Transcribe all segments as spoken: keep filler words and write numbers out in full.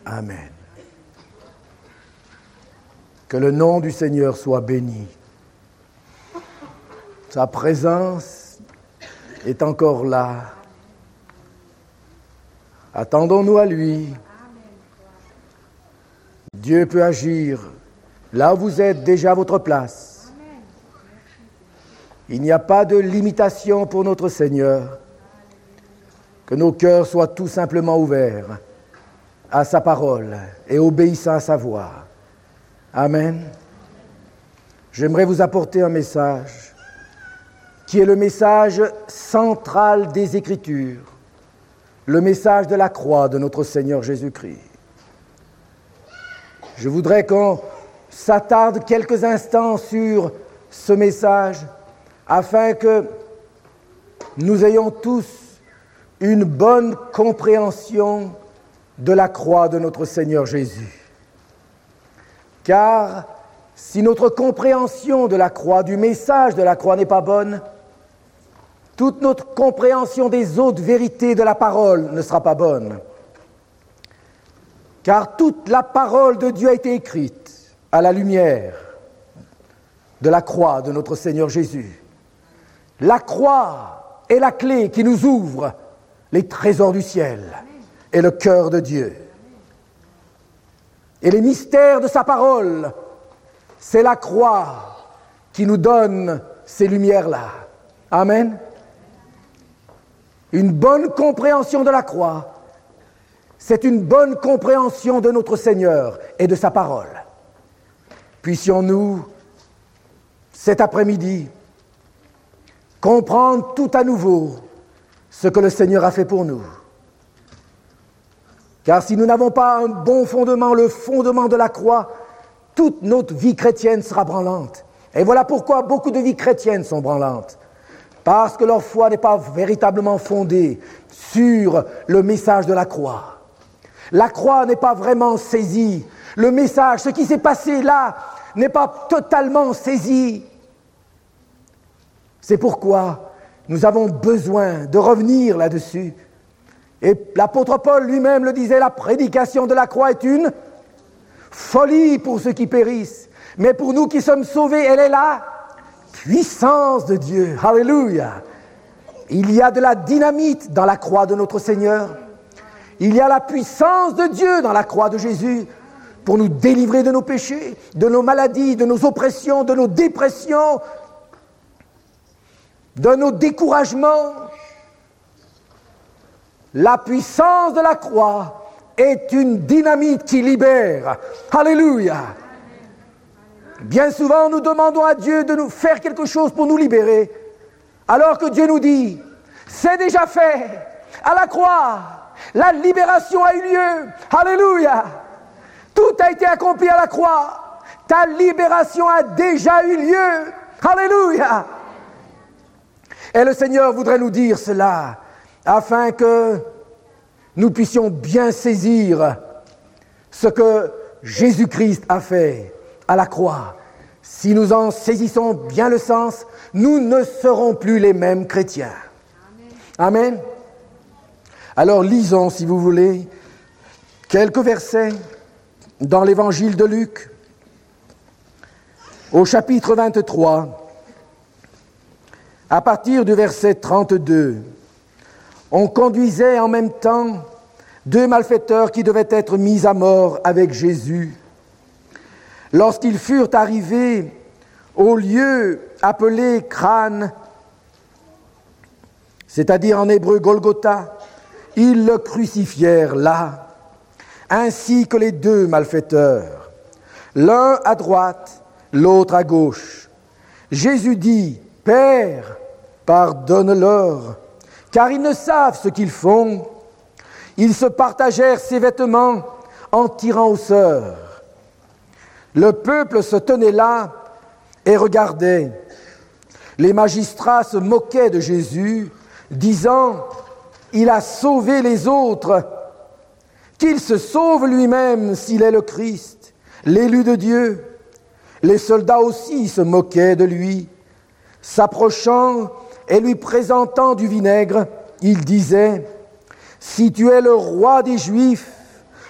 Amen. Que le nom du Seigneur soit béni. Sa présence est encore là. Attendons-nous à lui. Dieu peut agir là où vous êtes déjà à votre place. Il n'y a pas de limitation pour notre Seigneur. Que nos cœurs soient tout simplement ouverts à sa parole et obéissants à sa voix. Amen. J'aimerais vous apporter un message qui est le message central des Écritures, le message de la croix de notre Seigneur Jésus-Christ. Je voudrais qu'on s'attarde quelques instants sur ce message afin que nous ayons tous une bonne compréhension de la croix de notre Seigneur Jésus. Car si notre compréhension de la croix, du message de la croix n'est pas bonne, toute notre compréhension des autres vérités de la parole ne sera pas bonne. Car toute la parole de Dieu a été écrite à la lumière de la croix de notre Seigneur Jésus. La croix est la clé qui nous ouvre les trésors du ciel et le cœur de Dieu. Et les mystères de sa parole, c'est la croix qui nous donne ces lumières-là. Amen. Une bonne compréhension de la croix, c'est une bonne compréhension de notre Seigneur et de sa parole. Puissions-nous, cet après-midi, comprendre tout à nouveau ce que le Seigneur a fait pour nous. Car si nous n'avons pas un bon fondement, le fondement de la croix, toute notre vie chrétienne sera branlante. Et voilà pourquoi beaucoup de vies chrétiennes sont branlantes. Parce que leur foi n'est pas véritablement fondée sur le message de la croix. La croix n'est pas vraiment saisie. Le message, ce qui s'est passé là, n'est pas totalement saisi. C'est pourquoi nous avons besoin de revenir là-dessus. Et l'apôtre Paul lui-même le disait, la prédication de la croix est une folie pour ceux qui périssent. Mais pour nous qui sommes sauvés, elle est la puissance de Dieu. Alléluia. Il y a de la dynamite dans la croix de notre Seigneur. Il y a la puissance de Dieu dans la croix de Jésus pour nous délivrer de nos péchés, de nos maladies, de nos oppressions, de nos dépressions, de nos découragements. La puissance de la croix est une dynamite qui libère. Alléluia. Bien souvent, nous demandons à Dieu de nous faire quelque chose pour nous libérer, alors que Dieu nous dit, c'est déjà fait. À la croix, la libération a eu lieu. Alléluia. Tout a été accompli à la croix. Ta libération a déjà eu lieu. Alléluia. Et le Seigneur voudrait nous dire cela, afin que nous puissions bien saisir ce que Jésus-Christ a fait à la croix. Si nous en saisissons bien le sens, nous ne serons plus les mêmes chrétiens. Amen. Amen. Alors lisons, si vous voulez, quelques versets dans l'évangile de Luc, au chapitre vingt-trois, à partir du verset trente-deux. On conduisait en même temps deux malfaiteurs qui devaient être mis à mort avec Jésus. Lorsqu'ils furent arrivés au lieu appelé Crâne, c'est-à-dire en hébreu Golgotha, ils le crucifièrent là, ainsi que les deux malfaiteurs, l'un à droite, l'autre à gauche. Jésus dit, « Père, pardonne-leur, car ils ne savent ce qu'ils font. » Ils se partagèrent ses vêtements en tirant aux sœurs. Le peuple se tenait là et regardait. Les magistrats se moquaient de Jésus, disant, « Il a sauvé les autres, qu'il se sauve lui-même s'il est le Christ, l'élu de Dieu. » Les soldats aussi se moquaient de lui. S'approchant et lui présentant du vinaigre, il disait, « Si tu es le roi des Juifs,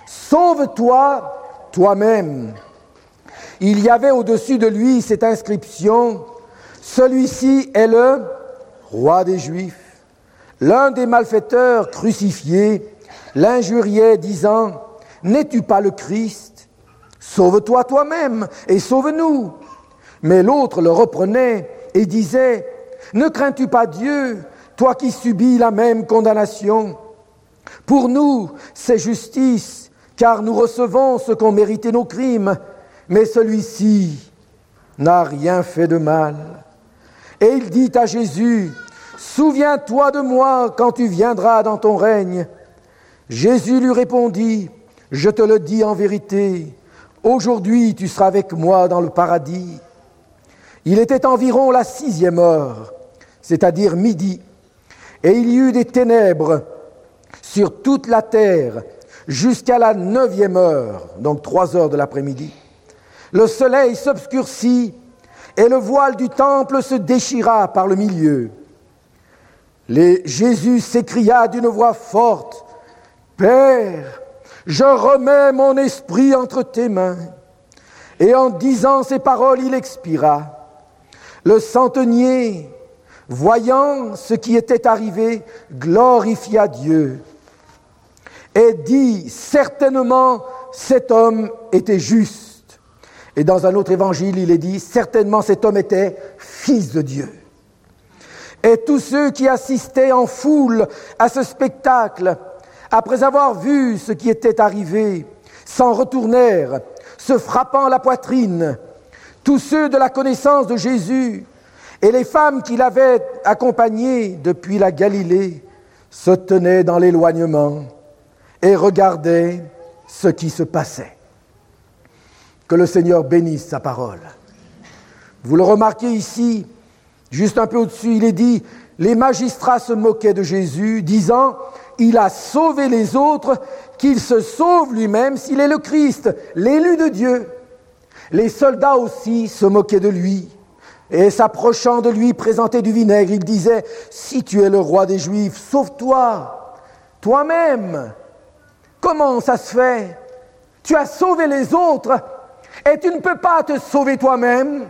sauve-toi toi-même. Il y avait au-dessus de lui cette inscription, celui-ci est le roi des Juifs. L'un des malfaiteurs crucifiés l'injuriait, disant, n'es-tu pas le Christ? Sauve-toi toi-même et sauve-nous. Mais l'autre le reprenait et disait, ne crains-tu pas Dieu, toi qui subis la même condamnation? Pour nous, c'est justice, car nous recevons ce qu'ont mérité nos crimes, mais celui-ci n'a rien fait de mal. Et il dit à Jésus, souviens-toi de moi quand tu viendras dans ton règne. Jésus lui répondit, je te le dis en vérité, aujourd'hui tu seras avec moi dans le paradis. Il était environ la sixième heure, c'est-à-dire midi, et il y eut des ténèbres sur toute la terre jusqu'à la neuvième heure, donc trois heures de l'après-midi. Le soleil s'obscurcit et le voile du temple se déchira par le milieu. Les, Jésus s'écria d'une voix forte, « Père, je remets mon esprit entre tes mains. » Et en disant ces paroles, il expira. Le centenier, voyant ce qui était arrivé, glorifia Dieu et dit, « Certainement, cet homme était juste. » Et dans un autre évangile, il est dit, « Certainement, cet homme était fils de Dieu. » Et tous ceux qui assistaient en foule à ce spectacle, après avoir vu ce qui était arrivé, s'en retournèrent, se frappant la poitrine. Tous ceux de la connaissance de Jésus et les femmes qui l'avaient accompagné depuis la Galilée se tenaient dans l'éloignement et regardaient ce qui se passait. Que le Seigneur bénisse sa parole. Vous le remarquez ici, juste un peu au-dessus, il est dit, les magistrats se moquaient de Jésus, disant, il a sauvé les autres, qu'il se sauve lui-même s'il est le Christ, l'élu de Dieu. Les soldats aussi se moquaient de lui, et s'approchant de lui, présentaient du vinaigre. Ils disaient, si tu es le roi des Juifs, sauve-toi, toi-même. Comment ça se fait? Tu as sauvé les autres, et tu ne peux pas te sauver toi-même.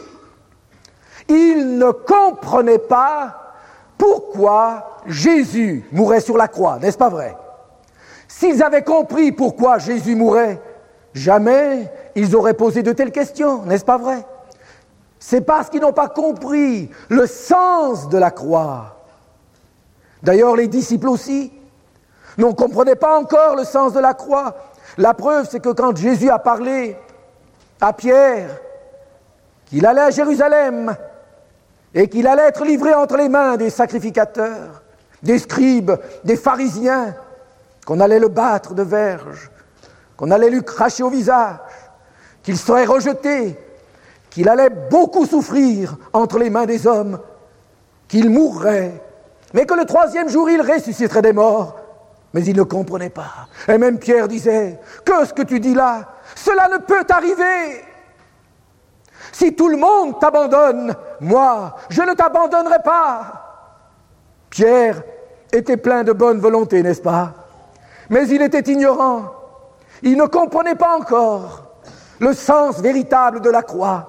Ils ne comprenaient pas pourquoi Jésus mourait sur la croix, n'est-ce pas vrai? S'ils avaient compris pourquoi Jésus mourait, jamais ils auraient posé de telles questions, n'est-ce pas vrai? C'est parce qu'ils n'ont pas compris le sens de la croix. D'ailleurs, les disciples aussi ne comprenaient pas encore le sens de la croix. La preuve, c'est que quand Jésus a parlé à Pierre qu'il allait à Jérusalem et qu'il allait être livré entre les mains des sacrificateurs, des scribes, des pharisiens, qu'on allait le battre de verges, qu'on allait lui cracher au visage, qu'il serait rejeté, qu'il allait beaucoup souffrir entre les mains des hommes, qu'il mourrait, mais que le troisième jour il ressusciterait des morts. Mais il ne comprenait pas. Et même Pierre disait, « Que ce que tu dis là, cela ne peut arriver. Si tout le monde t'abandonne, moi, je ne t'abandonnerai pas. » Pierre était plein de bonne volonté, n'est-ce pas? Mais il était ignorant. Il ne comprenait pas encore le sens véritable de la croix.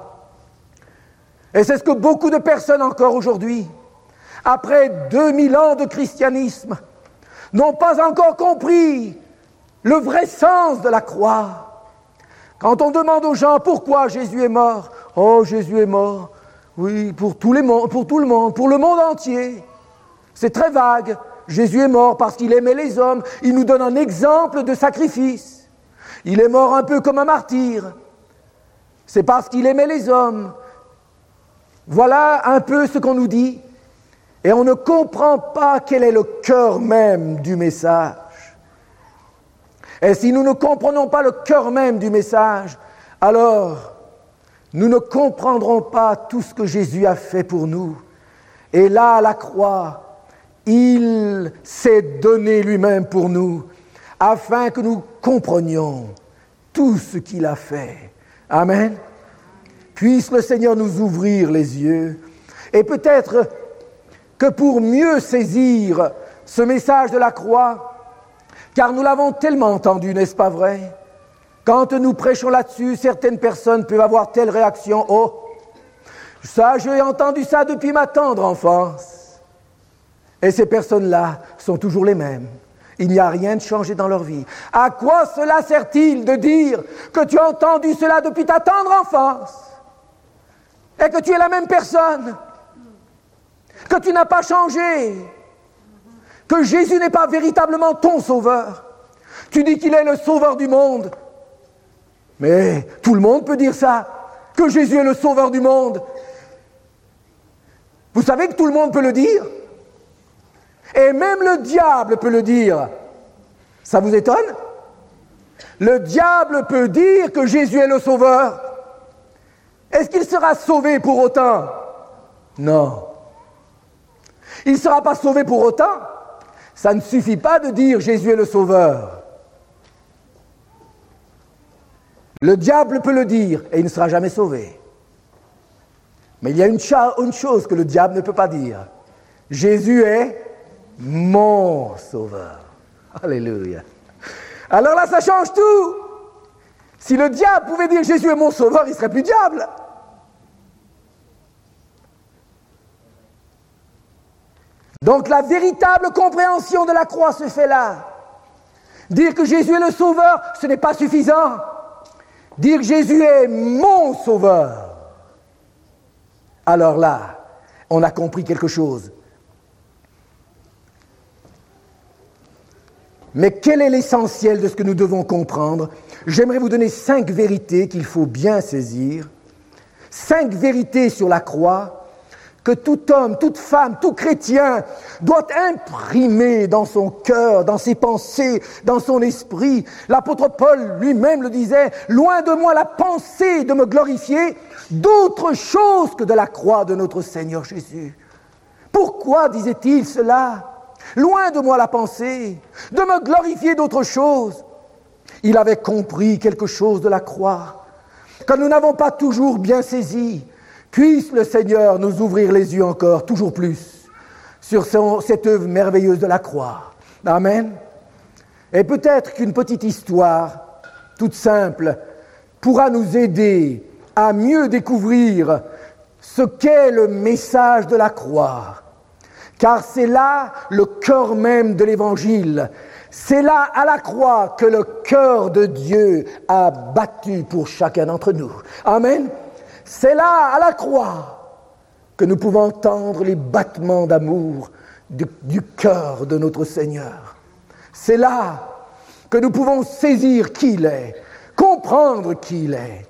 Et c'est ce que beaucoup de personnes encore aujourd'hui, après deux mille ans de christianisme, n'ont pas encore compris le vrai sens de la croix. Quand on demande aux gens pourquoi Jésus est mort, « Oh, Jésus est mort, oui, pour, tous les mondes, pour tout le monde, pour le monde entier. » C'est très vague. Jésus est mort parce qu'il aimait les hommes. Il nous donne un exemple de sacrifice. Il est mort un peu comme un martyr. C'est parce qu'il aimait les hommes. Voilà un peu ce qu'on nous dit. Et on ne comprend pas quel est le cœur même du message. Et si nous ne comprenons pas le cœur même du message, alors nous ne comprendrons pas tout ce que Jésus a fait pour nous. Et là, à la croix, il s'est donné lui-même pour nous, afin que nous comprenions tout ce qu'il a fait. Amen. Puisse le Seigneur nous ouvrir les yeux. Et peut-être que pour mieux saisir ce message de la croix, Car nous l'avons tellement entendu, n'est-ce pas vrai? Quand nous prêchons là-dessus, certaines personnes peuvent avoir telle réaction. Oh, ça, j'ai entendu ça depuis ma tendre enfance. Et ces personnes-là sont toujours les mêmes. Il n'y a rien de changé dans leur vie. À quoi cela sert-il de dire que tu as entendu cela depuis ta tendre enfance et que tu es la même personne, que tu n'as pas changé, que Jésus n'est pas véritablement ton sauveur? Tu dis qu'il est le sauveur du monde. Mais tout le monde peut dire ça, que Jésus est le sauveur du monde. Vous savez que tout le monde peut le dire? Et même le diable peut le dire. Ça vous étonne? Le diable peut dire que Jésus est le sauveur. Est-ce qu'il sera sauvé pour autant? Non. Il ne sera pas sauvé pour autant. Ça ne suffit pas de dire Jésus est le sauveur. Le diable peut le dire et il ne sera jamais sauvé. Mais il y a une, cha- une chose que le diable ne peut pas dire. Jésus est mon sauveur. Alléluia. Alors là, ça change tout. Si le diable pouvait dire Jésus est mon sauveur, il ne serait plus diable. Donc la véritable compréhension de la croix se fait là. Dire que Jésus est le sauveur, ce n'est pas suffisant. Dire que Jésus est mon sauveur. Alors là, on a compris quelque chose. Mais quel est l'essentiel de ce que nous devons comprendre? J'aimerais vous donner cinq vérités qu'il faut bien saisir. Cinq vérités sur la croix que tout homme, toute femme, tout chrétien doit imprimer dans son cœur, dans ses pensées, dans son esprit. L'apôtre Paul lui-même le disait, « Loin de moi la pensée de me glorifier d'autre chose que de la croix de notre Seigneur Jésus. » Pourquoi disait-il cela? Loin de moi la pensée de me glorifier d'autre chose. Il avait compris quelque chose de la croix que nous n'avons pas toujours bien saisi. Puisse le Seigneur nous ouvrir les yeux encore, toujours plus, sur son, cette œuvre merveilleuse de la croix. Amen. Et peut-être qu'une petite histoire, toute simple, pourra nous aider à mieux découvrir ce qu'est le message de la croix. Car c'est là le cœur même de l'Évangile. C'est là, à la croix, que le cœur de Dieu a battu pour chacun d'entre nous. Amen. C'est là, à la croix, que nous pouvons entendre les battements d'amour du, du cœur de notre Seigneur. C'est là que nous pouvons saisir qui il est, comprendre qui il est.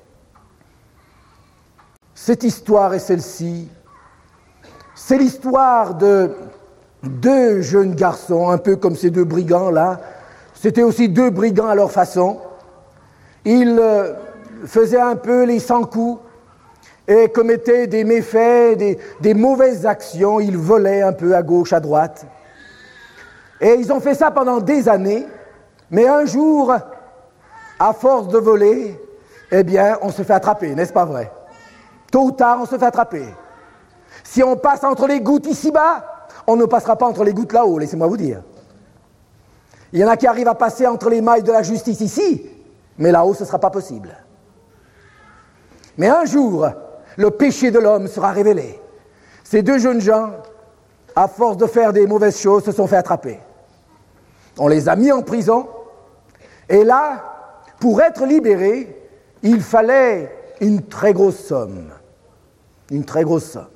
Cette histoire est celle-ci. C'est l'histoire de deux jeunes garçons, un peu comme ces deux brigands-là. C'était aussi deux brigands à leur façon. Ils euh, faisaient un peu les cent-coups et commettaient des méfaits, des, des mauvaises actions. Ils volaient un peu à gauche, à droite. Et ils ont fait ça pendant des années. Mais un jour, à force de voler, eh bien, on se fait attraper, n'est-ce pas vrai? Tôt ou tard, on se fait attraper. Si on passe entre les gouttes ici-bas, on ne passera pas entre les gouttes là-haut, laissez-moi vous dire. Il y en a qui arrivent à passer entre les mailles de la justice ici, mais là-haut, ce ne sera pas possible. Mais un jour, le péché de l'homme sera révélé. Ces deux jeunes gens, à force de faire des mauvaises choses, se sont fait attraper. On les a mis en prison, et là, pour être libérés, il fallait une très grosse somme. Une très grosse somme.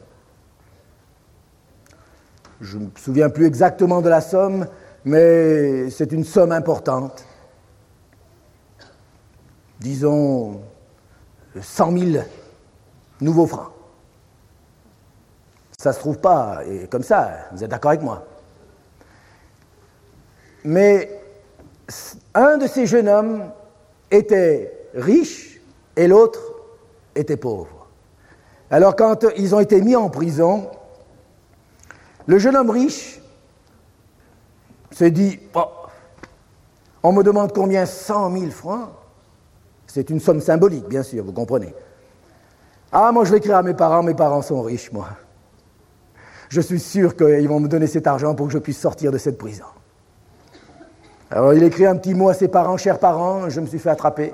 Je ne me souviens plus exactement de la somme, mais c'est une somme importante. Disons cent mille nouveaux francs. Ça ne se trouve pas comme ça, vous êtes d'accord avec moi. Mais un de ces jeunes hommes était riche et l'autre était pauvre. Alors quand ils ont été mis en prison, le jeune homme riche s'est dit, oh, on me demande combien? cent mille francs. C'est une somme symbolique, bien sûr, vous comprenez. Ah, moi je vais écrire à mes parents, mes parents sont riches, moi. Je suis sûr qu'ils vont me donner cet argent pour que je puisse sortir de cette prison. Alors il écrit un petit mot à ses parents, chers parents, je me suis fait attraper.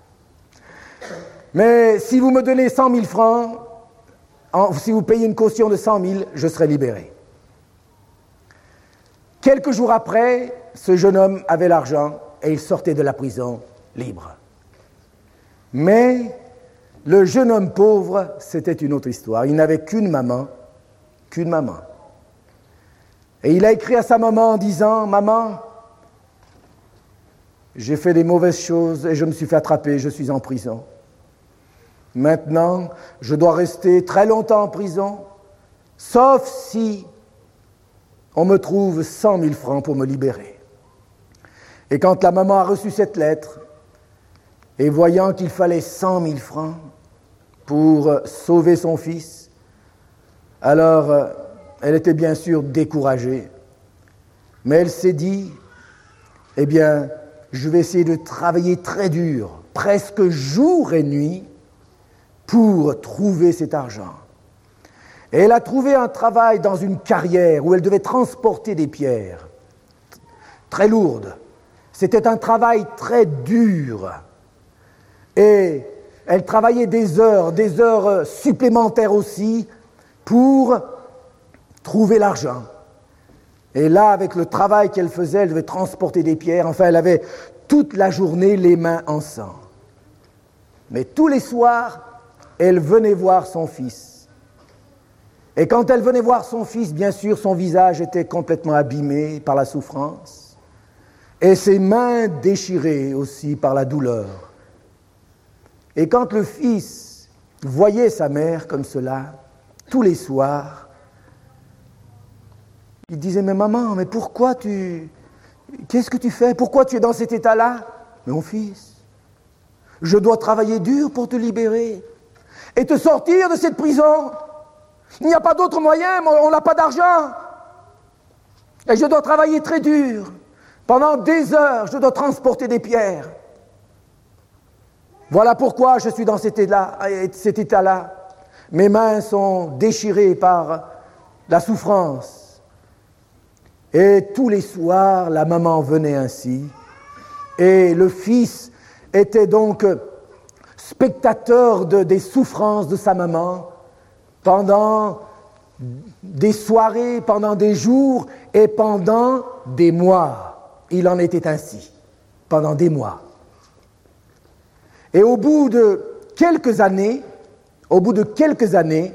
Mais si vous me donnez cent mille francs, en, si vous payez une caution de cent mille, je serai libéré. Quelques jours après, ce jeune homme avait l'argent et il sortait de la prison libre. Mais le jeune homme pauvre, c'était une autre histoire. Il n'avait qu'une maman, qu'une maman. Et il a écrit à sa maman en disant « Maman, j'ai fait des mauvaises choses et je me suis fait attraper, je suis en prison. Maintenant, je dois rester très longtemps en prison, sauf si on me trouve cent mille francs pour me libérer. » Et quand la maman a reçu cette lettre, et voyant qu'il fallait cent mille francs pour sauver son fils, alors elle était bien sûr découragée, mais elle s'est dit, eh bien, je vais essayer de travailler très dur, presque jour et nuit, pour trouver cet argent. Et elle a trouvé un travail dans une carrière où elle devait transporter des pierres très lourdes. C'était un travail très dur. Et elle travaillait des heures, des heures supplémentaires aussi, pour trouver l'argent. Et là, avec le travail qu'elle faisait, elle devait transporter des pierres. Enfin, elle avait toute la journée les mains en sang. Mais tous les soirs, elle venait voir son fils. Et quand elle venait voir son fils, bien sûr, son visage était complètement abîmé par la souffrance. Et ses mains déchirées aussi par la douleur. Et quand le fils voyait sa mère comme cela, tous les soirs, il disait « Mais maman, mais pourquoi tu... Qu'est-ce que tu fais? Pourquoi tu es dans cet état-là ?»« Mais mon fils, je dois travailler dur pour te libérer et te sortir de cette prison. Il n'y a pas d'autre moyen, on n'a pas d'argent. Et je dois travailler très dur. Pendant des heures, je dois transporter des pierres. Voilà pourquoi je suis dans cet état-là. Cet état-là. Mes mains sont déchirées par la souffrance. Et tous les soirs, la maman venait ainsi. Et le fils était donc spectateur de, des souffrances de sa maman pendant des soirées, pendant des jours et pendant des mois. Il en était ainsi, pendant des mois. Et au bout de quelques années, au bout de quelques années,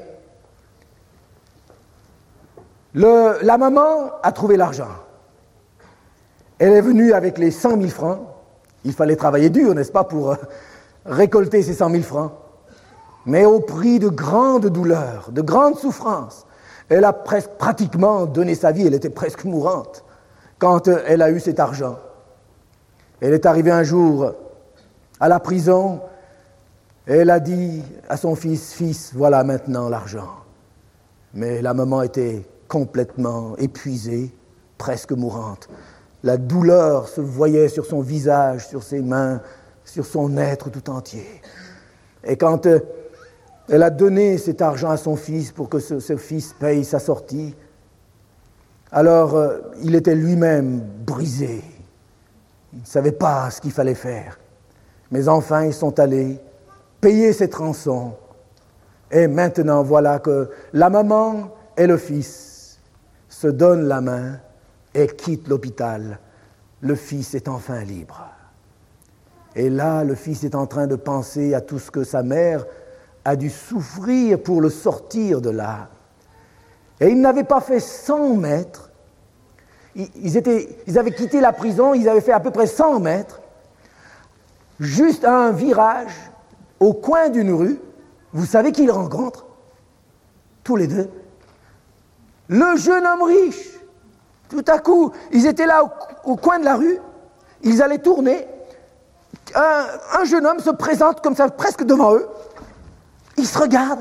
le, la maman a trouvé l'argent. Elle est venue avec les cent mille francs. Il fallait travailler dur, n'est-ce pas, pour euh, récolter ces cent mille francs. Mais au prix de grandes douleurs, de grandes souffrances. Elle a presque, pratiquement donné sa vie, elle était presque mourante quand euh, elle a eu cet argent. Elle est arrivée un jour à la prison et elle a dit à son fils, « Fils, voilà maintenant l'argent. » Mais la maman était complètement épuisée, presque mourante. La douleur se voyait sur son visage, sur ses mains, sur son être tout entier. Et quand euh, elle a donné cet argent à son fils pour que ce, ce fils paye sa sortie, alors euh, il était lui-même brisé. Il ne savait pas ce qu'il fallait faire. Mais enfin, ils sont allés payer cette rançon. Et maintenant, voilà que la maman et le fils se donnent la main et quittent l'hôpital. Le fils est enfin libre. Et là, le fils est en train de penser à tout ce que sa mère a dû souffrir pour le sortir de là. Et ils n'avaient pas fait cent mètres. Ils, étaient, ils avaient quitté la prison, ils avaient fait à peu près cent mètres. Juste à un virage, au coin d'une rue, vous savez qui ils rencontrent? Tous les deux. Le jeune homme riche. Tout à coup, ils étaient là au, au coin de la rue, ils allaient tourner. Un, un jeune homme se présente comme ça, presque devant eux. Ils se regardent.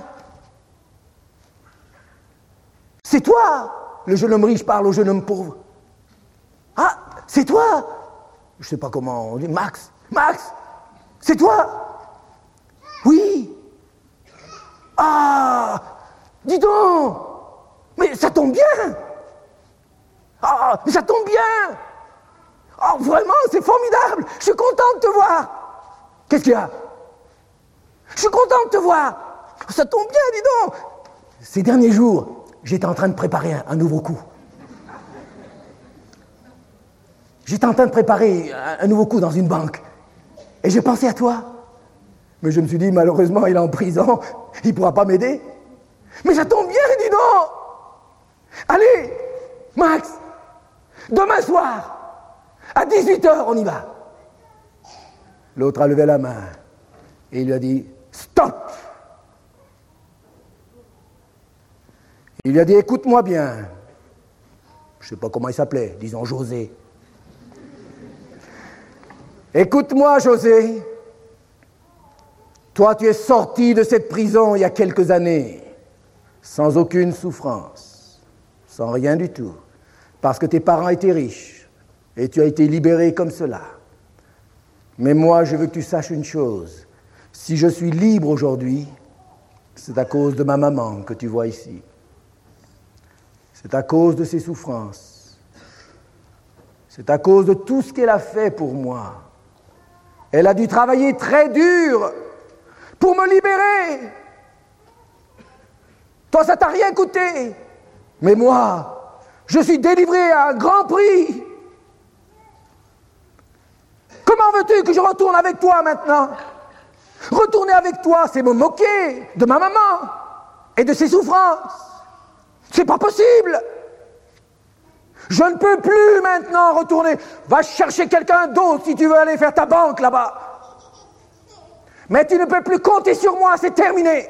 C'est toi! Le jeune homme riche parle au jeune homme pauvre. Ah, c'est toi! Je ne sais pas comment on dit. Max! Max! C'est toi? Oui! Ah! Dis donc! Mais ça tombe bien! Ah! Mais ça tombe bien! Oh, vraiment, c'est formidable. Je suis content de te voir. Qu'est-ce qu'il y a? Je suis content de te voir. Ça tombe bien, dis donc. Ces derniers jours, j'étais en train de préparer un, un nouveau coup. J'étais en train de préparer un, un nouveau coup dans une banque. Et j'ai pensé à toi. Mais je me suis dit, malheureusement, il est en prison. Il ne pourra pas m'aider. Mais ça tombe bien, dis donc. Allez, Max, demain soir, à dix-huit heures, on y va. L'autre a levé la main et il lui a dit « Stop !» Il lui a dit « Écoute-moi bien. » Je ne sais pas comment il s'appelait, disons José. « Écoute-moi, José. Toi, tu es sorti de cette prison il y a quelques années, sans aucune souffrance, sans rien du tout, parce que tes parents étaient riches et tu as été libéré comme cela. Mais moi, je veux que tu saches une chose. Si je suis libre aujourd'hui, c'est à cause de ma maman que tu vois ici. C'est à cause de ses souffrances. C'est à cause de tout ce qu'elle a fait pour moi. Elle a dû travailler très dur pour me libérer. Toi, ça t'a rien coûté. Mais moi, je suis délivré à un grand prix. Comment veux-tu que je retourne avec toi maintenant? Retourner avec toi, c'est me moquer de ma maman et de ses souffrances. C'est pas possible. Je ne peux plus maintenant retourner. Va chercher quelqu'un d'autre si tu veux aller faire ta banque là-bas. Mais tu ne peux plus compter sur moi, c'est terminé.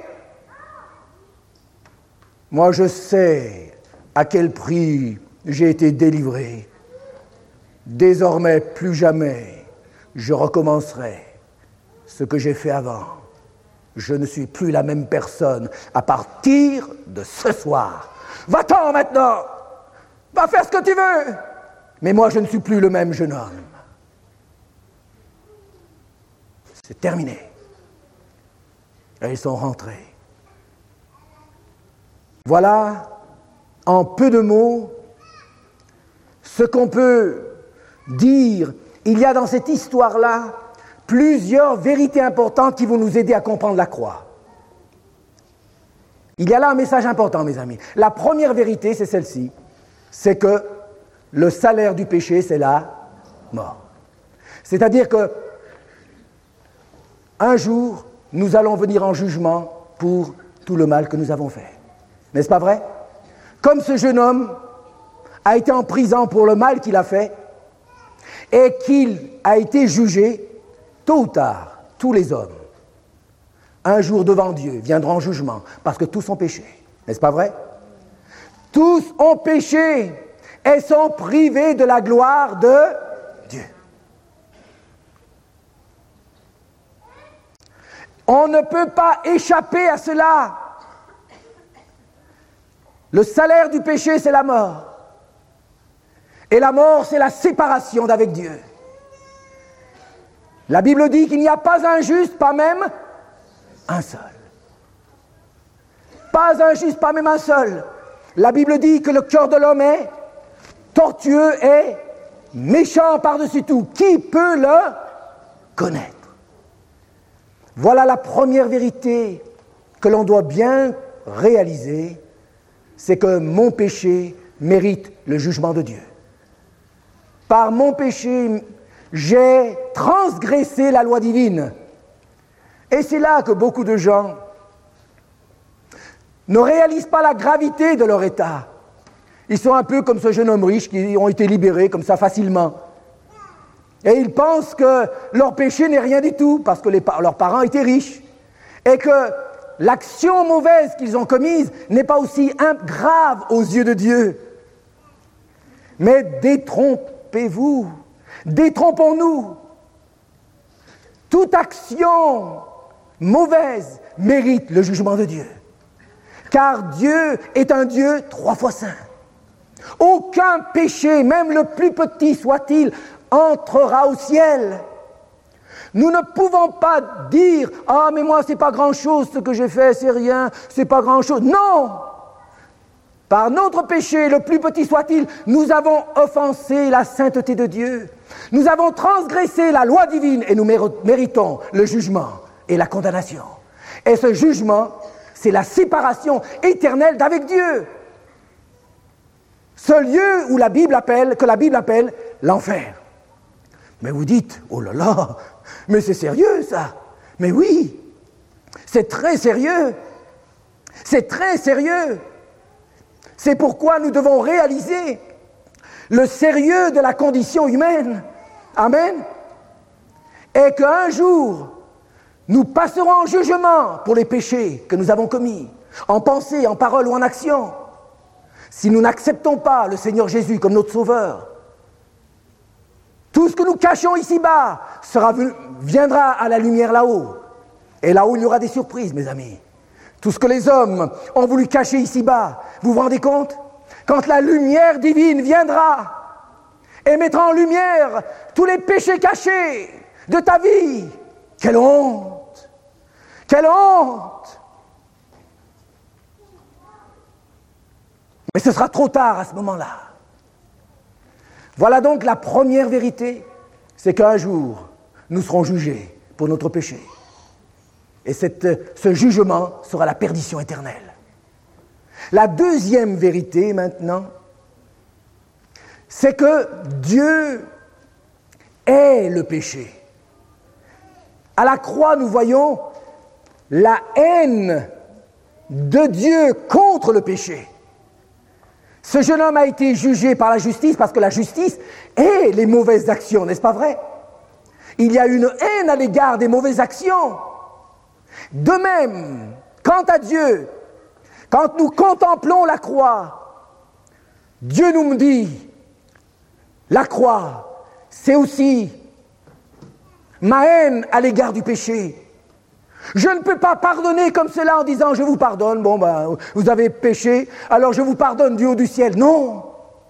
Moi, je sais à quel prix j'ai été délivré. Désormais, plus jamais, je recommencerai ce que j'ai fait avant. Je ne suis plus la même personne à partir de ce soir. Va-t'en maintenant. Va faire ce que tu veux. Mais moi, je ne suis plus le même jeune homme. C'est terminé. Et ils sont rentrés. Voilà, en peu de mots, ce qu'on peut dire. Il y a dans cette histoire-là plusieurs vérités importantes qui vont nous aider à comprendre la croix. Il y a là un message important, mes amis. La première vérité, c'est celle-ci. C'est que le salaire du péché, c'est la mort. C'est-à-dire que un jour, nous allons venir en jugement pour tout le mal que nous avons fait. N'est-ce pas vrai? Comme ce jeune homme a été en prison pour le mal qu'il a fait et qu'il a été jugé, tôt ou tard, tous les hommes, un jour devant Dieu, viendront en jugement parce que tous ont péché. N'est-ce pas vrai? Tous ont péché et sont privés de la gloire de Dieu. On ne peut pas échapper à cela. Le salaire du péché, c'est la mort. Et la mort, c'est la séparation d'avec Dieu. La Bible dit qu'il n'y a pas un juste, pas même un seul. Pas un juste, pas même un seul. La Bible dit que le cœur de l'homme est tortueux et méchant par-dessus tout. Qui peut le connaître? Voilà la première vérité que l'on doit bien réaliser, c'est que mon péché mérite le jugement de Dieu. Par mon péché, j'ai transgressé la loi divine. Et c'est là que beaucoup de gens ne réalisent pas la gravité de leur état. Ils sont un peu comme ce jeune homme riche qui ont été libérés comme ça facilement. Et ils pensent que leur péché n'est rien du tout parce que les, leurs parents étaient riches. Et que l'action mauvaise qu'ils ont commise n'est pas aussi grave aux yeux de Dieu. Mais détrompez-vous, détrompons-nous. Toute action mauvaise mérite le jugement de Dieu. Car Dieu est un Dieu trois fois saint. Aucun péché, même le plus petit soit-il, entrera au ciel. Nous ne pouvons pas dire « Ah, mais moi, c'est pas grand-chose ce que j'ai fait, c'est rien, c'est pas grand-chose. » Non! Par notre péché, le plus petit soit-il, nous avons offensé la sainteté de Dieu. Nous avons transgressé la loi divine et nous méritons le jugement et la condamnation. Et ce jugement, c'est la séparation éternelle d'avec Dieu. Ce lieu où la Bible appelle, que la Bible appelle l'enfer. Mais vous dites, oh là là, mais c'est sérieux ça. Mais oui, c'est très sérieux. C'est très sérieux. C'est pourquoi nous devons réaliser le sérieux de la condition humaine. Amen. Et qu'un jour, nous passerons en jugement pour les péchés que nous avons commis, en pensée, en parole ou en action. Si nous n'acceptons pas le Seigneur Jésus comme notre Sauveur, tout ce que nous cachons ici-bas sera, viendra à la lumière là-haut. Et là-haut, il y aura des surprises, mes amis. Tout ce que les hommes ont voulu cacher ici-bas, vous vous rendez compte? Quand la lumière divine viendra et mettra en lumière tous les péchés cachés de ta vie, quelle honte! Quelle honte! Mais ce sera trop tard à ce moment-là. Voilà donc la première vérité, c'est qu'un jour, nous serons jugés pour notre péché. Et cette, ce jugement sera la perdition éternelle. La deuxième vérité maintenant, c'est que Dieu est le péché. À la croix, nous voyons la haine de Dieu contre le péché. Ce jeune homme a été jugé par la justice parce que la justice est les mauvaises actions, n'est-ce pas vrai? Il y a une haine à l'égard des mauvaises actions. De même, quant à Dieu, quand nous contemplons la croix, Dieu nous dit, la croix, c'est aussi ma haine à l'égard du péché. Je ne peux pas pardonner comme cela en disant, je vous pardonne, bon ben, vous avez péché, alors je vous pardonne du haut du ciel. Non!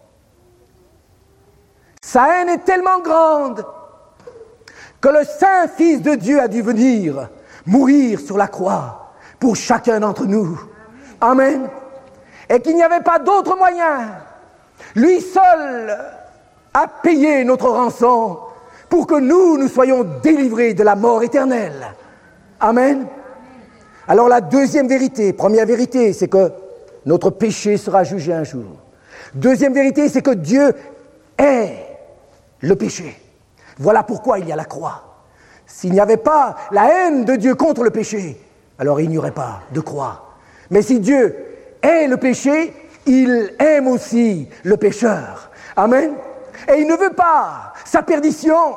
Sa haine est tellement grande que le Saint Fils de Dieu a dû venir mourir sur la croix pour chacun d'entre nous. Amen. Et qu'il n'y avait pas d'autre moyen. Lui seul a payé notre rançon pour que nous, nous soyons délivrés de la mort éternelle. Amen. Alors la deuxième vérité, première vérité, c'est que notre péché sera jugé un jour. Deuxième vérité, c'est que Dieu est le péché. Voilà pourquoi il y a la croix. S'il n'y avait pas la haine de Dieu contre le péché, alors il n'y aurait pas de croix. Mais si Dieu est le péché, il aime aussi le pécheur. Amen. Et il ne veut pas sa perdition.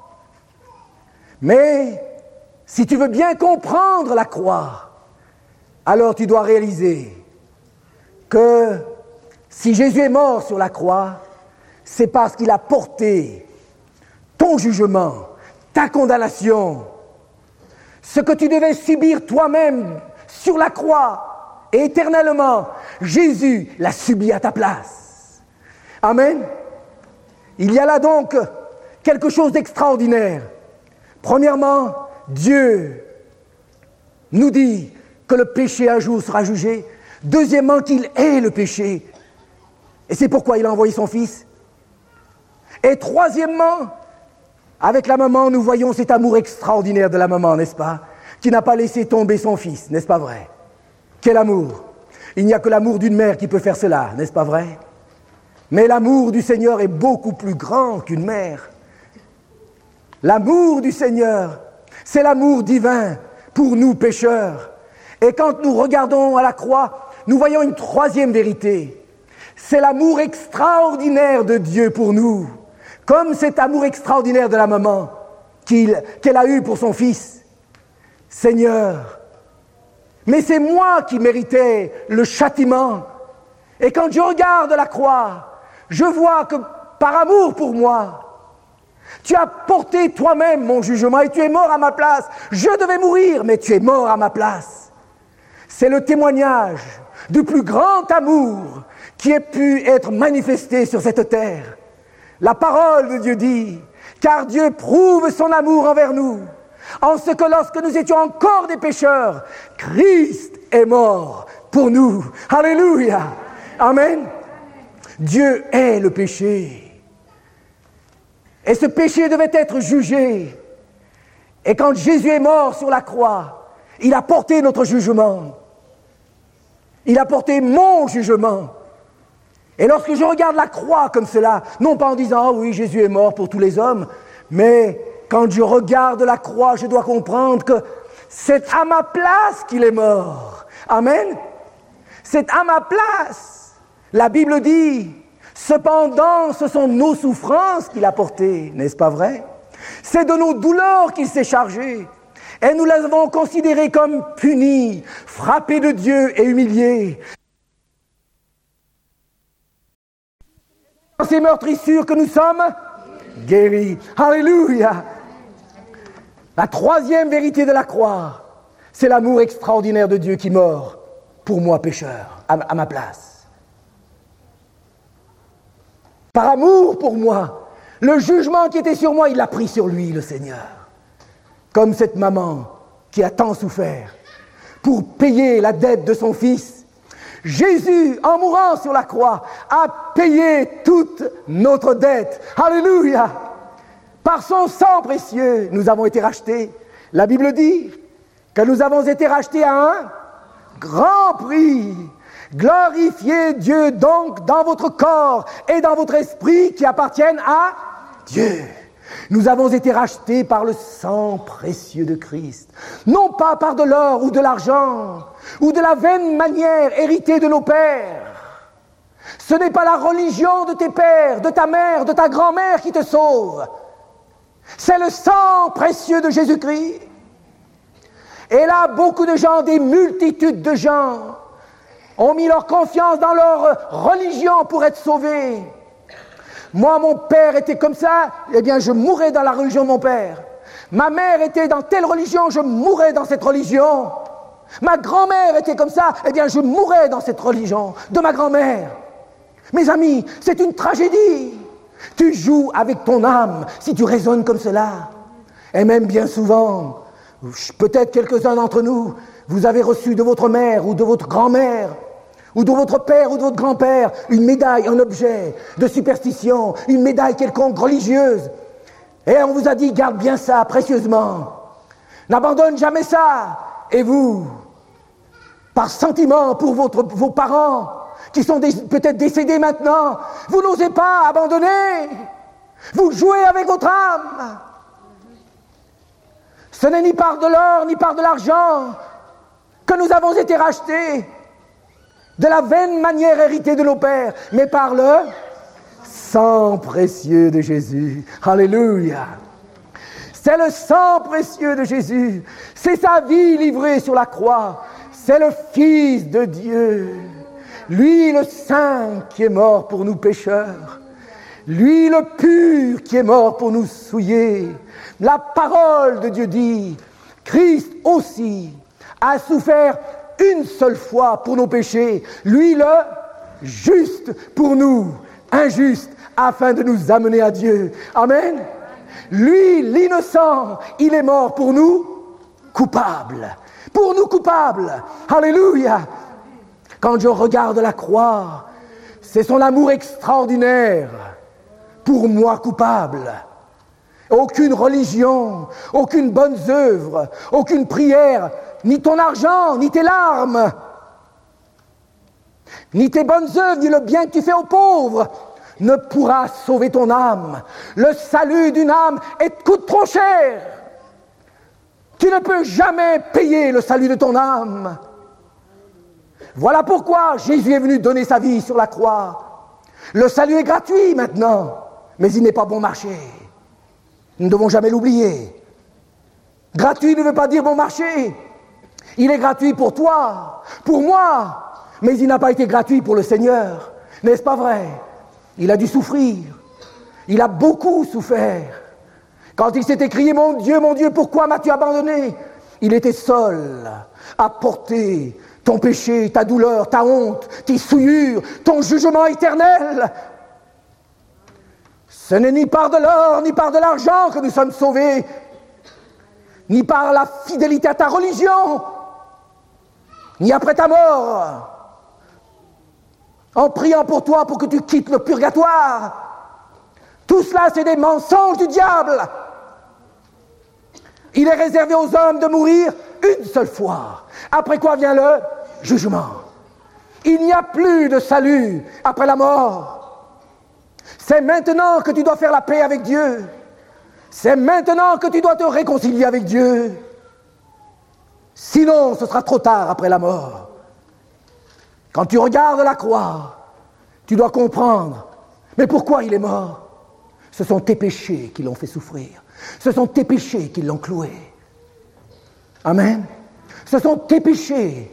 Mais si tu veux bien comprendre la croix, alors tu dois réaliser que si Jésus est mort sur la croix, c'est parce qu'il a porté ton jugement, ta condamnation, ce que tu devais subir toi-même sur la croix, et éternellement, Jésus l'a subi à ta place. Amen. Il y a là donc quelque chose d'extraordinaire. Premièrement, Dieu nous dit que le péché un jour sera jugé. Deuxièmement, qu'il est le péché. Et c'est pourquoi il a envoyé son Fils. Et troisièmement, avec la maman, nous voyons cet amour extraordinaire de la maman, n'est-ce pas? Qui n'a pas laissé tomber son fils, n'est-ce pas vrai? Quel amour! Il n'y a que l'amour d'une mère qui peut faire cela, n'est-ce pas vrai? Mais l'amour du Seigneur est beaucoup plus grand qu'une mère. L'amour du Seigneur, c'est l'amour divin pour nous pécheurs. Et quand nous regardons à la croix, nous voyons une troisième vérité. C'est l'amour extraordinaire de Dieu pour nous. Comme cet amour extraordinaire de la maman qu'il, qu'elle a eu pour son fils. Seigneur, mais c'est moi qui méritais le châtiment. Et quand je regarde la croix, je vois que par amour pour moi, tu as porté toi-même mon jugement et tu es mort à ma place. Je devais mourir, mais tu es mort à ma place. C'est le témoignage du plus grand amour qui ait pu être manifesté sur cette terre. La parole de Dieu dit, car Dieu prouve son amour envers nous, en ce que lorsque nous étions encore des pécheurs, Christ est mort pour nous. Alléluia! Amen. Dieu est le péché. Et ce péché devait être jugé. Et quand Jésus est mort sur la croix, il a porté notre jugement. Il a porté mon jugement. Et lorsque je regarde la croix comme cela, non pas en disant « Ah oui, Jésus est mort pour tous les hommes », mais quand je regarde la croix, je dois comprendre que c'est à ma place qu'il est mort. Amen. C'est à ma place. La Bible dit « Cependant, ce sont nos souffrances qu'il a portées. » N'est-ce pas vrai? C'est de nos douleurs qu'il s'est chargé. Et nous les avons considérées comme punies, frappées de Dieu et humiliées. Dans ces meurtrissures que nous sommes guéris. Alléluia. La troisième vérité de la croix, c'est l'amour extraordinaire de Dieu qui mord pour moi, pécheur, à, à ma place. Par amour pour moi, le jugement qui était sur moi, il l'a pris sur lui, le Seigneur. Comme cette maman qui a tant souffert pour payer la dette de son fils. Jésus, en mourant sur la croix, a payé toute notre dette. Alléluia! Par son sang précieux, nous avons été rachetés. La Bible dit que nous avons été rachetés à un grand prix. Glorifiez Dieu donc dans votre corps et dans votre esprit qui appartiennent à Dieu. Nous avons été rachetés par le sang précieux de Christ, non pas par de l'or ou de l'argent, ou de la vaine manière héritée de nos pères. Ce n'est pas la religion de tes pères, de ta mère, de ta grand-mère qui te sauve. C'est le sang précieux de Jésus-Christ. Et là, beaucoup de gens, des multitudes de gens, ont mis leur confiance dans leur religion pour être sauvés. Moi, mon père était comme ça, eh bien, je mourrais dans la religion de mon père. Ma mère était dans telle religion, je mourrais dans cette religion. Ma grand-mère était comme ça, eh bien, je mourrais dans cette religion de ma grand-mère. Mes amis, c'est une tragédie. Tu joues avec ton âme si tu raisonnes comme cela. Et même bien souvent, peut-être quelques-uns d'entre nous, vous avez reçu de votre mère ou de votre grand-mère, ou de votre père ou de votre grand-père, une médaille, un objet de superstition, une médaille quelconque religieuse. Et on vous a dit, garde bien ça précieusement. N'abandonne jamais ça. Et vous, par sentiment pour votre, vos parents, qui sont des, peut-être décédés maintenant, vous n'osez pas abandonner. Vous jouez avec votre âme. Ce n'est ni par de l'or, ni par de l'argent que nous avons été rachetés, de la vaine manière héritée de nos pères, mais par le sang précieux de Jésus. Alléluia. C'est le sang précieux de Jésus. C'est sa vie livrée sur la croix. C'est le Fils de Dieu. Lui, le Saint, qui est mort pour nous pécheurs. Lui, le pur, qui est mort pour nous souiller. La parole de Dieu dit, Christ aussi a souffert une seule fois pour nos péchés. Lui, le juste pour nous, injuste, afin de nous amener à Dieu. Amen. Lui, l'innocent, il est mort pour nous, coupables. Pour nous coupables. Alléluia. Quand je regarde la croix, c'est son amour extraordinaire pour moi coupable. Aucune religion, aucune bonne œuvre, aucune prière, ni ton argent, ni tes larmes, ni tes bonnes œuvres, ni le bien que tu fais aux pauvres ne pourra sauver ton âme. Le salut d'une âme est, coûte trop cher. Tu ne peux jamais payer le salut de ton âme. Voilà pourquoi Jésus est venu donner sa vie sur la croix. Le salut est gratuit maintenant, mais il n'est pas bon marché. Nous ne devons jamais l'oublier. Gratuit ne veut pas dire bon marché. Il est gratuit pour toi, pour moi, mais il n'a pas été gratuit pour le Seigneur. N'est-ce pas vrai? Il a dû souffrir. Il a beaucoup souffert. Quand il s'est écrié « Mon Dieu, mon Dieu, pourquoi m'as-tu abandonné ?» Il était seul à porter ton péché, ta douleur, ta honte, tes souillures, ton jugement éternel. Ce n'est ni par de l'or, ni par de l'argent que nous sommes sauvés, ni par la fidélité à ta religion, ni après ta mort. en priant pour toi pour que tu quittes le purgatoire. Tout cela, c'est des mensonges du diable. Il est réservé aux hommes de mourir une seule fois. Après quoi vient le jugement. Il n'y a plus de salut après la mort. C'est maintenant que tu dois faire la paix avec Dieu. C'est maintenant que tu dois te réconcilier avec Dieu. Sinon, ce sera trop tard après la mort. Quand tu regardes la croix, tu dois comprendre. Mais pourquoi il est mort? Ce sont tes péchés qui l'ont fait souffrir. Ce sont tes péchés qui l'ont cloué. Amen. Ce sont tes péchés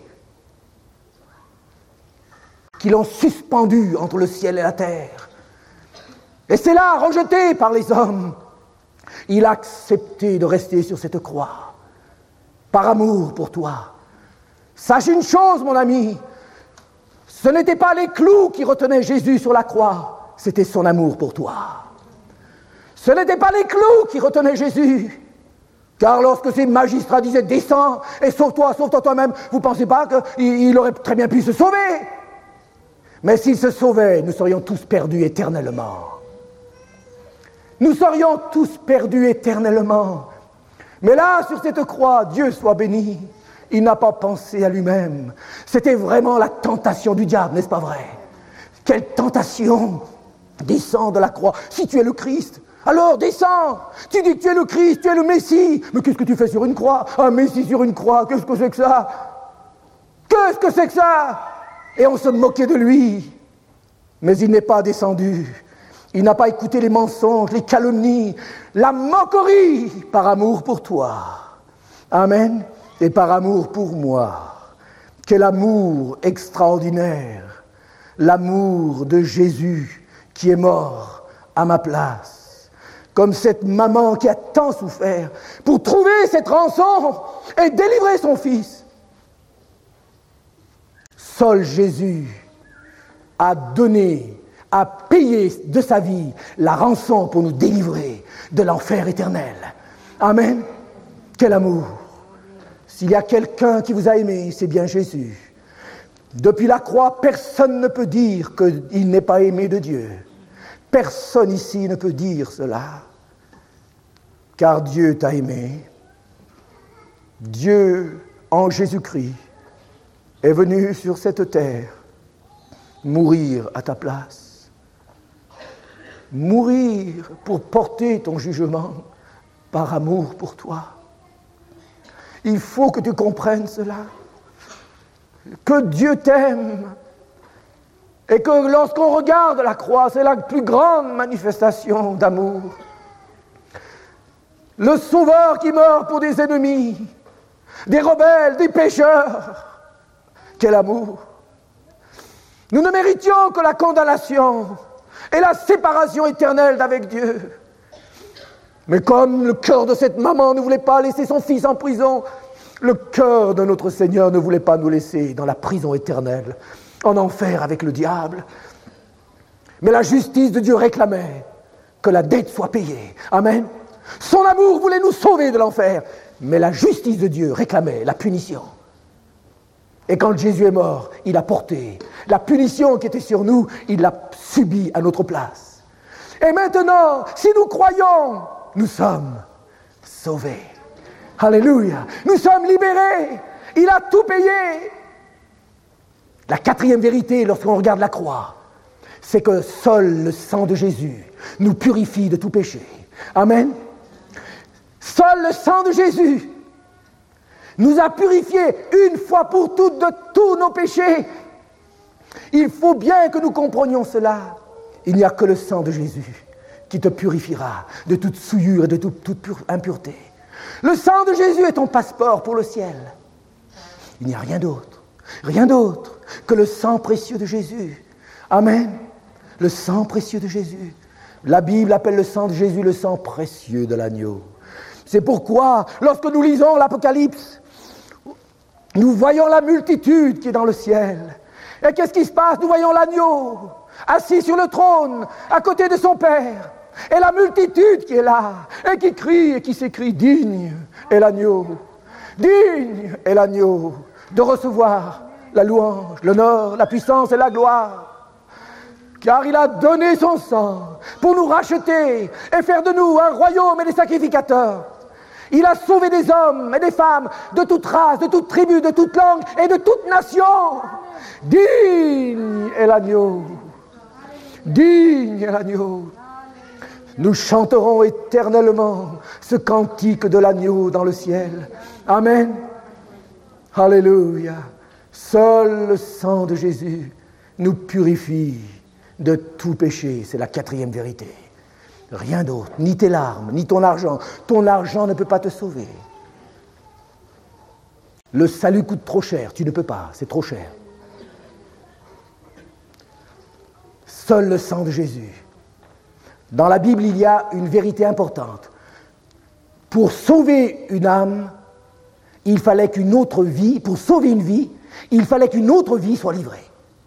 qui l'ont suspendu entre le ciel et la terre. Et c'est là, rejeté par les hommes, il a accepté de rester sur cette croix, par amour pour toi. Sache une chose, mon ami, ce n'était pas les clous qui retenaient Jésus sur la croix, c'était son amour pour toi. Ce n'étaient pas les clous qui retenaient Jésus, car lorsque ces magistrats disaient « Descends et sauve-toi, sauve-toi toi-même », vous ne pensez pas qu'il aurait très bien pu se sauver? Mais s'il se sauvait, nous serions tous perdus éternellement. Nous serions tous perdus éternellement. Mais là, sur cette croix, Dieu soit béni, il n'a pas pensé à lui-même. C'était vraiment la tentation du diable, n'est-ce pas vrai? Quelle tentation! Descends de la croix. Si tu es le Christ, alors descends. Tu dis que tu es le Christ, tu es le Messie. Mais qu'est-ce que tu fais sur une croix? Un Messie sur une croix, qu'est-ce que c'est que ça? Qu'est-ce que c'est que ça? Et on se moquait de lui. Mais il n'est pas descendu. Il n'a pas écouté les mensonges, les calomnies, la moquerie, par amour pour toi. Amen. Et par amour pour moi. Quel amour extraordinaire. L'amour de Jésus qui est mort à ma place. Comme cette maman qui a tant souffert pour trouver cette rançon et délivrer son fils. Seul Jésus a donné, a payé de sa vie la rançon pour nous délivrer de l'enfer éternel. Amen. Quel amour. S'il y a quelqu'un qui vous a aimé, c'est bien Jésus. Depuis la croix, personne ne peut dire qu'il n'est pas aimé de Dieu. Personne ici ne peut dire cela. Car Dieu t'a aimé. Dieu, en Jésus-Christ, est venu sur cette terre mourir à ta place. Mourir pour porter ton jugement par amour pour toi. Il faut que tu comprennes cela. Que Dieu t'aime et que lorsqu'on regarde la croix, c'est la plus grande manifestation d'amour. Le Sauveur qui meurt pour des ennemis, des rebelles, des pécheurs. Quel amour! Nous ne méritions que la condamnation et la séparation éternelle d'avec Dieu. Mais comme le cœur de cette maman ne voulait pas laisser son fils en prison, le cœur de notre Seigneur ne voulait pas nous laisser dans la prison éternelle, en enfer avec le diable. Mais la justice de Dieu réclamait que la dette soit payée. Amen. Son amour voulait nous sauver de l'enfer, mais la justice de Dieu réclamait la punition. Et quand Jésus est mort, il a porté la punition qui était sur nous, il l'a subie à notre place. Et maintenant, si nous croyons, nous sommes sauvés. Alléluia. Nous sommes libérés. Il a tout payé. La quatrième vérité, lorsqu'on regarde la croix, c'est que seul le sang de Jésus nous purifie de tout péché. Amen. Seul le sang de Jésus nous a purifiés une fois pour toutes de tous nos péchés. Il faut bien que nous comprenions cela. Il n'y a que le sang de Jésus qui te purifiera de toute souillure et de toute, toute impureté. Le sang de Jésus est ton passeport pour le ciel. Il n'y a rien d'autre, rien d'autre que le sang précieux de Jésus. Amen. Le sang précieux de Jésus. La Bible appelle le sang de Jésus le sang précieux de l'agneau. C'est pourquoi, lorsque nous lisons l'Apocalypse, nous voyons la multitude qui est dans le ciel. Et qu'est-ce qui se passe? Nous voyons l'agneau assis sur le trône, à côté de son Père. Et la multitude qui est là, et qui crie, et qui s'écrie, digne est l'agneau, digne est l'agneau de recevoir la louange, l'honneur, la puissance et la gloire. car il a donné son sang pour nous racheter et faire de nous un royaume et des sacrificateurs. Il a sauvé des hommes et des femmes de toute race, de toute tribu, de toute langue et de toute nation. Digne est l'agneau. Digne est l'agneau. Nous chanterons éternellement ce cantique de l'agneau dans le ciel. Amen. Alléluia. Seul le sang de Jésus nous purifie de tout péché. C'est la quatrième vérité. Rien d'autre, ni tes larmes, ni ton argent. Ton argent ne peut pas te sauver. Le salut coûte trop cher, tu ne peux pas, c'est trop cher. Seul le sang de Jésus. Dans la Bible, il y a une vérité importante. Pour sauver une âme, il fallait qu'une autre vie, pour sauver une vie, il fallait qu'une autre vie soit livrée.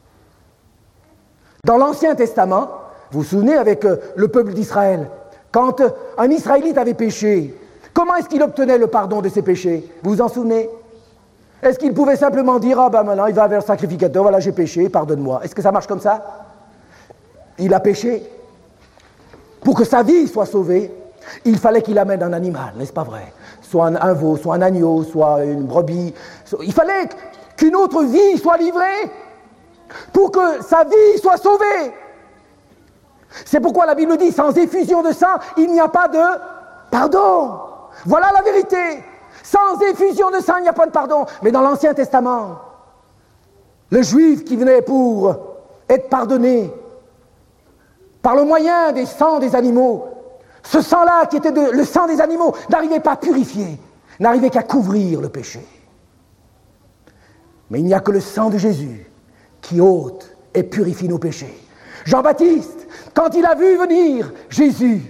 Dans l'Ancien Testament, vous vous souvenez avec euh, le peuple d'Israël, quand euh, un Israélite avait péché, comment est-ce qu'il obtenait le pardon de ses péchés? Vous vous en souvenez? Est-ce qu'il pouvait simplement dire, ah ben maintenant il va vers le sacrificateur, voilà j'ai péché, pardonne-moi. Est-ce que ça marche comme ça? Il a péché. Pour que sa vie soit sauvée, il fallait qu'il amène un animal, n'est-ce pas vrai? Soit un, un veau, soit un agneau, soit une brebis. Soit... Il fallait qu'une autre vie soit livrée pour que sa vie soit sauvée. C'est pourquoi la Bible dit, sans effusion de sang, il n'y a pas de pardon. Voilà la vérité. Sans effusion de sang, il n'y a pas de pardon. Mais dans l'Ancien Testament, le Juif qui venait pour être pardonné par le moyen des sangs des animaux, ce sang-là, qui était de, le sang des animaux, n'arrivait pas à purifier, n'arrivait qu'à couvrir le péché. Mais il n'y a que le sang de Jésus qui ôte et purifie nos péchés. Jean-Baptiste, quand il a vu venir Jésus,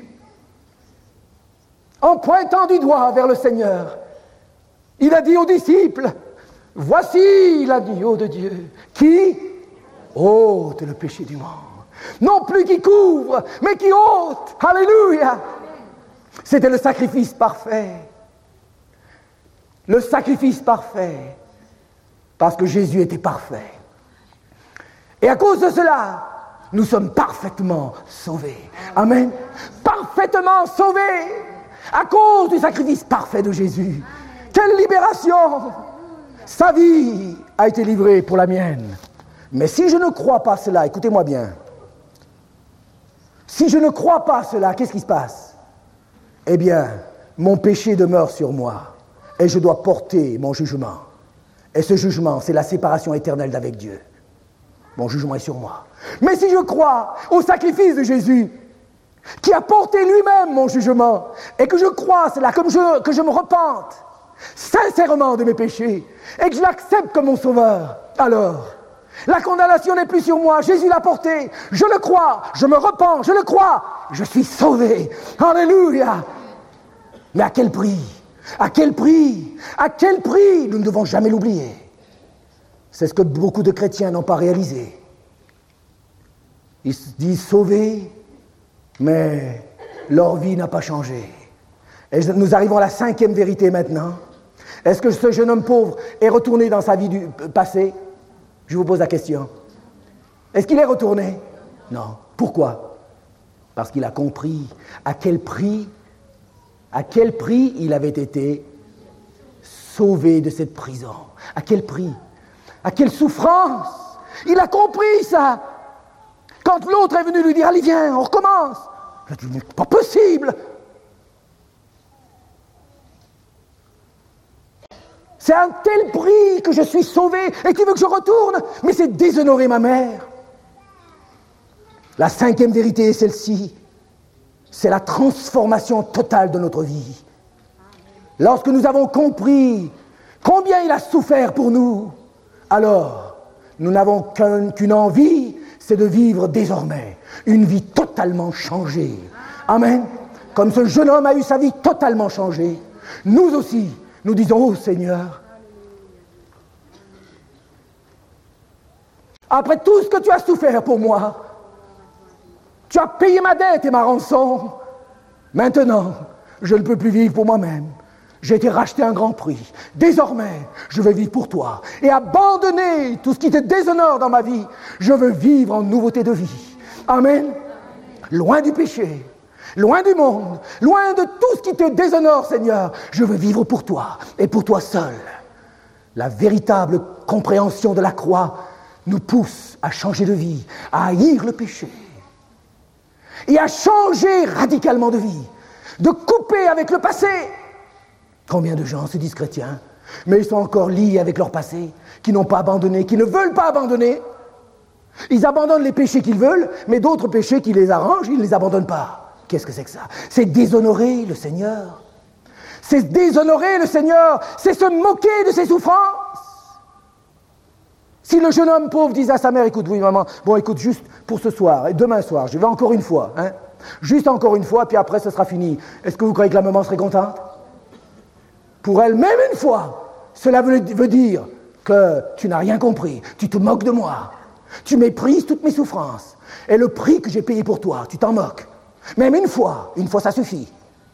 en pointant du doigt vers le Seigneur, il a dit aux disciples, « Voici l'agneau de Dieu qui ôte le péché du monde. » Non plus qui couvre, mais qui ôte. Alléluia. C'était le sacrifice parfait. Le sacrifice parfait. Parce que Jésus était parfait. Et à cause de cela, nous sommes parfaitement sauvés. Amen. Parfaitement sauvés. À cause du sacrifice parfait de Jésus. Quelle libération! Sa vie a été livrée pour la mienne. Mais si je ne crois pas cela, écoutez-moi bien. Si je ne crois pas cela, qu'est-ce qui se passe? Eh bien, mon péché demeure sur moi et je dois porter mon jugement. Et ce jugement, c'est la séparation éternelle d'avec Dieu. Mon jugement est sur moi. Mais si je crois au sacrifice de Jésus, qui a porté lui-même mon jugement, et que je crois cela, comme je, que je me repente sincèrement de mes péchés, et que je l'accepte comme mon sauveur, alors... la condamnation n'est plus sur moi, Jésus l'a portée, je le crois, je me repens, je le crois, je suis sauvé. Alléluia. Mais à quel prix? À quel prix? À quel prix? Nous ne devons jamais l'oublier. C'est ce que beaucoup de chrétiens n'ont pas réalisé. Ils se disent sauvés, mais leur vie n'a pas changé. Et nous arrivons à la cinquième vérité maintenant. Est-ce que ce jeune homme pauvre est retourné dans sa vie du passé? Je vous pose la question. Est-ce qu'il est retourné? Non. Pourquoi? Parce qu'il a compris à quel prix, à quel prix il avait été sauvé de cette prison. À quel prix? À quelle souffrance? Il a compris ça. Quand l'autre est venu lui dire, allez viens, on recommence. Il a dit, pas possible. C'est un tel prix que je suis sauvé et tu veux que je retourne, mais c'est déshonorer ma mère. La cinquième vérité est celle-ci. C'est la transformation totale de notre vie. Lorsque nous avons compris combien il a souffert pour nous, alors nous n'avons qu'un, qu'une envie, c'est de vivre désormais une vie totalement changée. Amen. Comme ce jeune homme a eu sa vie totalement changée, nous aussi, nous disons, oh Seigneur, après tout ce que tu as souffert pour moi, tu as payé ma dette et ma rançon. Maintenant, je ne peux plus vivre pour moi-même. J'ai été racheté à un grand prix. Désormais, je veux vivre pour toi. Et abandonner tout ce qui te déshonore dans ma vie, je veux vivre en nouveauté de vie. Amen. Loin du péché, loin du monde, loin de tout ce qui te déshonore, Seigneur. Je veux vivre pour toi et pour toi seul. La véritable compréhension de la croix nous pousse à changer de vie, à haïr le péché et à changer radicalement de vie, de couper avec le passé. Combien de gens se disent chrétiens, mais ils sont encore liés avec leur passé, qui n'ont pas abandonné, qui ne veulent pas abandonner. Ils abandonnent les péchés qu'ils veulent, mais d'autres péchés qui les arrangent, ils ne les abandonnent pas. Qu'est-ce que c'est que ça? C'est déshonorer le Seigneur. C'est déshonorer le Seigneur, c'est se moquer de ses souffrances. Si le jeune homme pauvre disait à sa mère, écoute, oui maman, bon écoute, juste pour ce soir, et demain soir, je vais encore une fois, hein, juste encore une fois, puis après ce sera fini. Est-ce que vous croyez que la maman serait contente? Pour elle, même une fois, cela veut, veut dire que tu n'as rien compris, tu te moques de moi, tu méprises toutes mes souffrances, et le prix que j'ai payé pour toi, tu t'en moques. Même une fois, une fois ça suffit.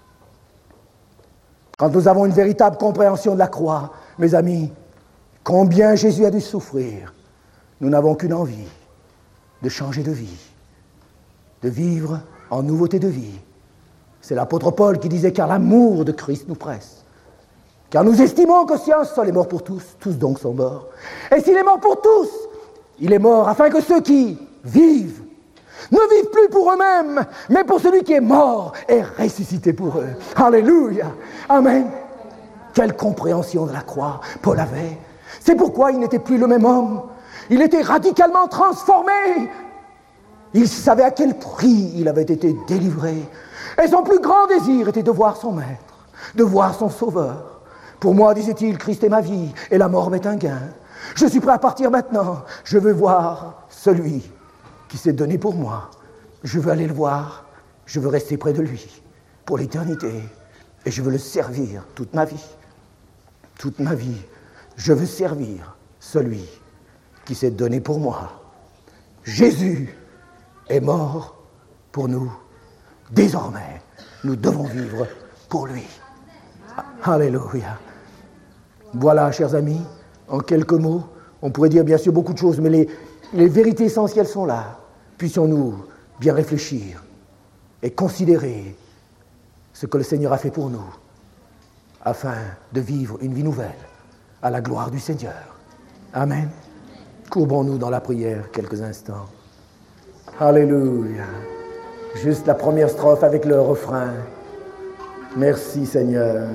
Quand nous avons une véritable compréhension de la croix, mes amis, combien Jésus a dû souffrir, nous n'avons qu'une envie, de changer de vie, de vivre en nouveauté de vie. C'est l'apôtre Paul qui disait « Car l'amour de Christ nous presse. Car nous estimons que si un seul est mort pour tous, tous donc sont morts. Et s'il est mort pour tous, il est mort afin que ceux qui vivent ne vivent plus pour eux-mêmes, mais pour celui qui est mort et ressuscité pour eux. » Alléluia. Amen. Quelle compréhension de la croix Paul avait. C'est pourquoi il n'était plus le même homme. Il était radicalement transformé. Il savait à quel prix il avait été délivré. Et son plus grand désir était de voir son maître, de voir son sauveur. Pour moi, disait-il, Christ est ma vie et la mort m'est un gain. Je suis prêt à partir maintenant. Je veux voir celui qui s'est donné pour moi. Je veux aller le voir. Je veux rester près de lui pour l'éternité. Et je veux le servir toute ma vie. Toute ma vie. Je veux servir celui qui s'est donné pour moi. Jésus est mort pour nous. Désormais, nous devons vivre pour lui. Alléluia. Voilà, chers amis, en quelques mots, on pourrait dire bien sûr beaucoup de choses, mais les, les vérités essentielles sont là. Puissions-nous bien réfléchir et considérer ce que le Seigneur a fait pour nous, afin de vivre une vie nouvelle à la gloire du Seigneur. Amen. Courbons-nous dans la prière quelques instants. Alléluia. Juste la première strophe avec le refrain. Merci Seigneur.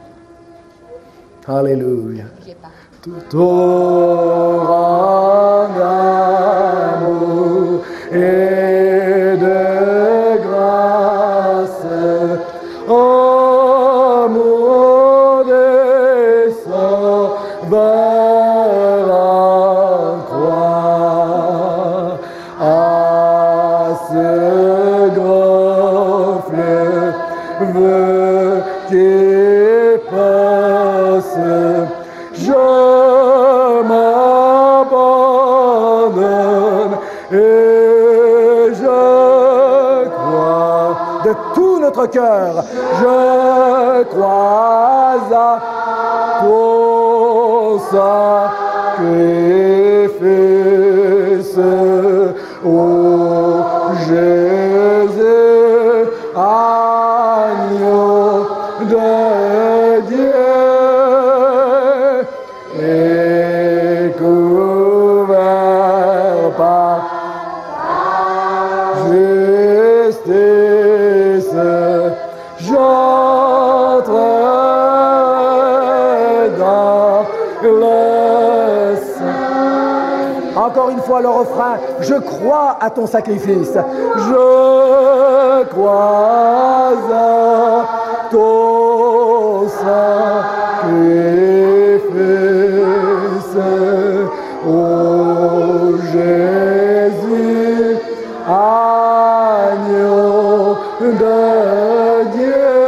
Alléluia. Tout aura d'amour et de grâce, amour des sauveurs en croix, à ce grand fleuve qui passe, je m'abandonne et je crois de tout notre cœur, je crois à ton sacrifice, ô Jésus, agneau de Dieu. Et couvert par justice, j'entrerai dans le sein. Encore une fois le refrain, je crois à ton sacrifice, je crois à ton sacrifice, ô Jésus, agneau de Dieu,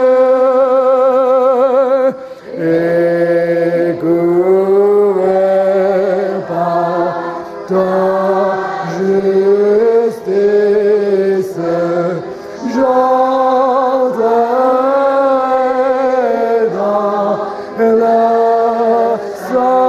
et couvert par ta justice, j'entrerai dans la salle.